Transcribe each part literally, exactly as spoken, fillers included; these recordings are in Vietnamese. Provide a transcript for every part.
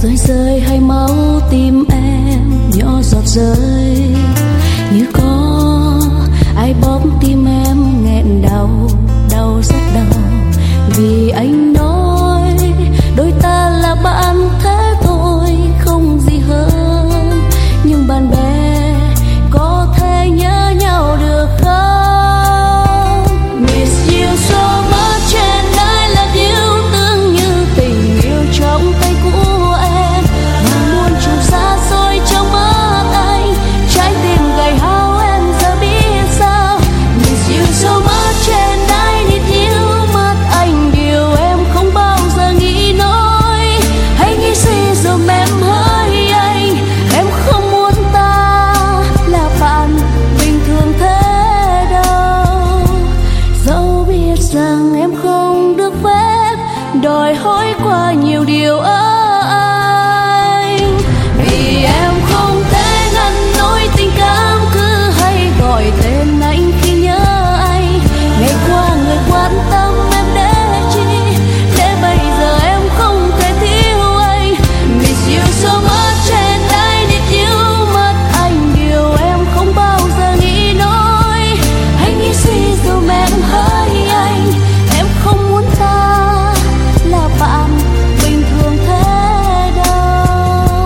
rơi rơi hay máu tim em nhỏ giọt rơi, như có ai bóp tim em nghẹn đau, đau rất đau. Vì anh nói đôi ta là bạn thế thôi, không gì hơn. Nhưng bạn bè có thể nhớ nhau được không? Miss you so much and I love you, tương như tình yêu trong tay của em. Mà muôn trùng xa xôi trong mắt anh, trái tim gầy hao em giờ biết sao. Miss you so much and I need you, mắt anh điều em không bao giờ nghĩ nói. Hãy nghĩ suy dùm em hỡi anh, em không muốn ta là bạn bình thường thế đâu. Dẫu biết rằng em không được phép đòi hỏi qua nhiều điều ở anh, vì em không thể ngăn nổi tình cảm cứ hay gọi tên anh khi nhớ anh. Ngày qua người quan tâm em để chi, để bây giờ em không thể thiếu anh. Miss you so much and I need you, mất anh điều em không bao giờ nghĩ nói. Hãy nghĩ suy dùm em hỡi anh, em không muốn ta là bạn bình thường thế đâu.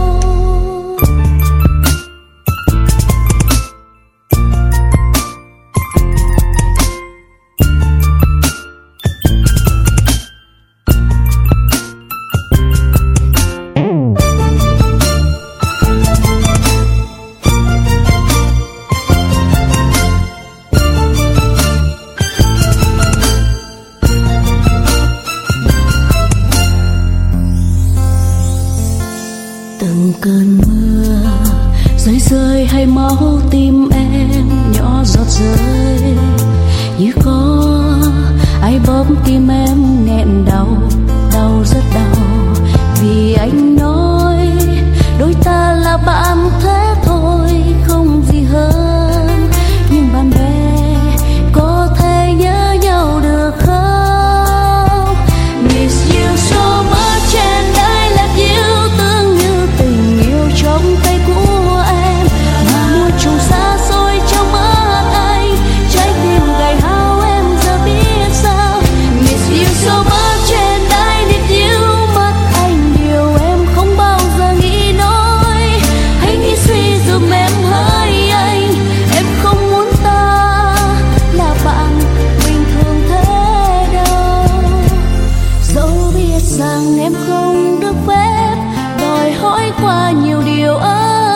Từng cơn mưa rơi rơi hay máu tim em nhỏ giọt rơi, như có ai bóp tim em nghẹn đau, đau rất đau. Vì anh nói đôi ta là bạn thế thôi, không gì hơn. Nhưng bạn bè có thể nhớ nhau được không? Miss you so much and I love you, tương như tình yêu trong tay của em. Mà muôn trùng xa xôi trong mắt anh, trái tim gầy hao em giờ biết sao. Miss you so much and I need you, mất anh điều em không bao giờ nghĩ nói. Hãy nghĩ suy dùm em hỡi anh, em không muốn ta là bạn bình thường thế đâu. Dẫu biết rằng em không được phép đòi hỏi qua nhiều điều ở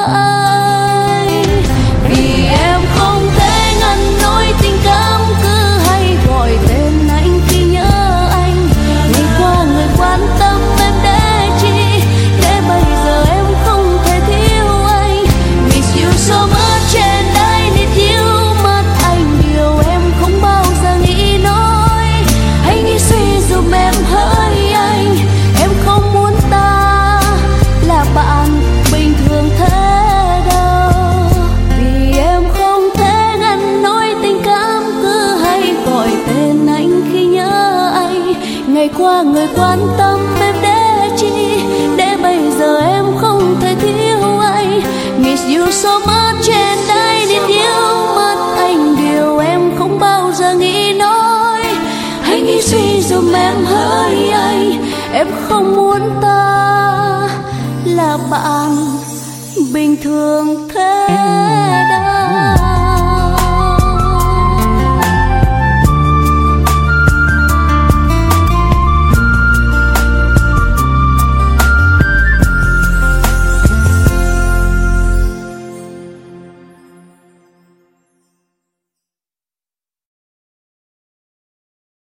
anh, vì em không thể ngăn nổi tình cảm cứ hay gọi tên anh khi nhớ anh. Ngày qua người quan tâm em để chi, để bây giờ em không thể thiếu anh. Miss you so much and I need you, mất anh điều em không bao giờ nghĩ nói. Hãy nghĩ suy dùm em hỡi anh, em không muốn ta là bạn bình thường thế đâu. Vì em không thể ngăn nổi tình cảm cứ hay gọi tên anh khi nhớ anh. Ngày qua người quan tâm em để chi, để bây giờ em không thể thiếu anh. Miss you so much and I need you, mất anh điều em không bao giờ nghĩ nói. Hãy nghĩ suy dùm em hỡi anh, em không muốn ta là bạn bình thường thế